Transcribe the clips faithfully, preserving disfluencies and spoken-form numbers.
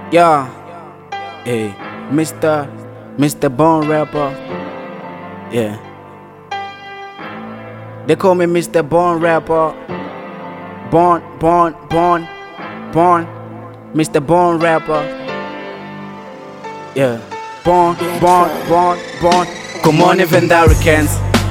Yeah, hey, Mister Mister Bone Rapper. Yeah, they call me Mister Bone Rapper. Born, born, born, born, Mister Bone Rapper. Yeah, born, born, born, born. Come on, Evandaricans.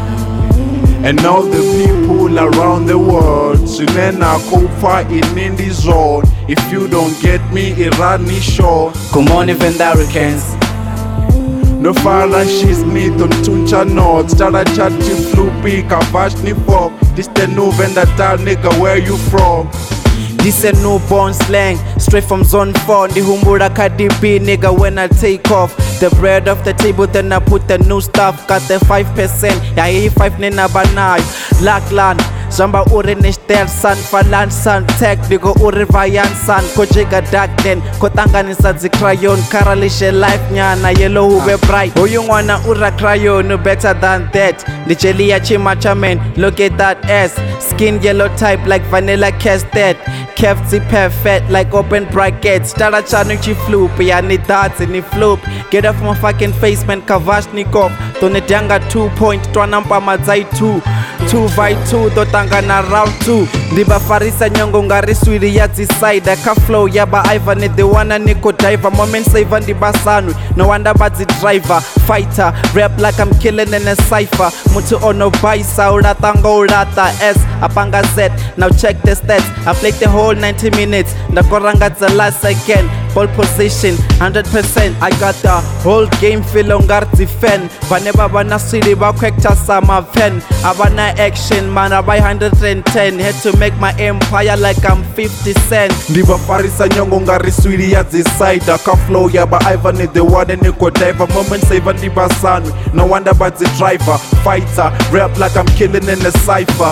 And all the people around the world, Sinena Kofa in in the zone. If you don't get me, Irani show. Come on, Evandaricans. No fara she's me don't tuncha notes. Tara chati floopy, kavash ni fuck. This the new vendor nigga, where you from? This a newborn slang, straight from zone four. The Humbura Cardi B nigga when I take off. The bread off the table, then I put the new stuff. Got the five percent, yeah, he five nina banai. Lakland, Zamba Urinish there, san, Falan san, tech, Digo Urivayan san, Kojega dark then, Kotangan is at the crayon, Karalishe life, Nyana, yellow ube bright. Oh, you wanna Ura crayon, no better than that. The Chelia Chimachaman, look at that ass. Skin yellow type like vanilla castet. Kefti perfect like open brackets. Stara chanuchi floop, ya ni darts in the floop. Get off my fucking face, man, Kavashnikov. Tonetianga two point, Twanampa Mazai two. Two by two, Dotanga na round two. Diba Farisa Nyongo ngari swiri ya side. Ka flow yaba Ivan the one niko diver. Moment saver the basanu. No wonder but the driver. Fighter, rap like I'm killing in a cipher. Mutu ono baisa, uratango urata S. Apanga Z, now check the stats. I played the whole ninety minutes. The Koranga the last second. Ball position, one hundred percent. I got the whole game feel on guard defend. Baneba bana city ba kwekta sama pen. Abana action man, I buy one hundred ten. Had to make my empire like I'm fifty cent. Diba Farisa Nyongo ngari swiri ya side. Ka flow yaba Ivan the one niko diver. Moment saver the basanu. No wonder but the driver. Fighter, rap like I'm killing in a cipher.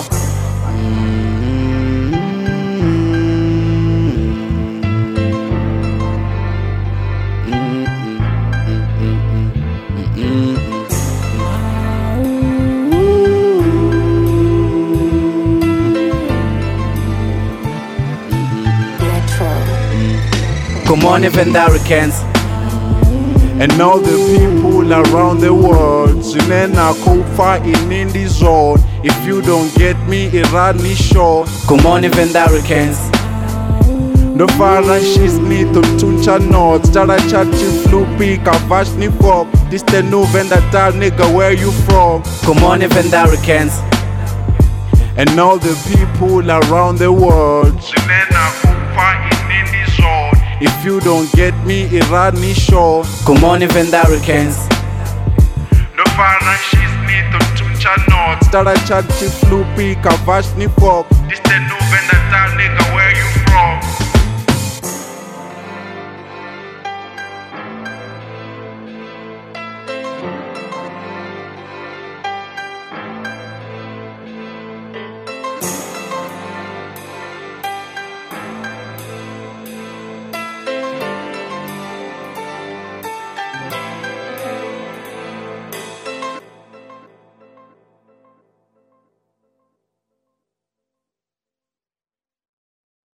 Come on, Evandaricans. And all the people around the world, Sinena Kofa in in the zone. If you don't get me, Irani show. Come on, Evandaricans. No fara she's me to tuncha notes. Tara chati floopy, kavash ni fuck. This the new vendor nigga, where you from? Come on, Evandaricans. And all the people around the world, Sinena Kofa in in the zone. If you don't get me, Irani show. Come on, Evandaricans. No fara she's me to tuncha notes. Tara chati floopy, kavash ni fuck. This the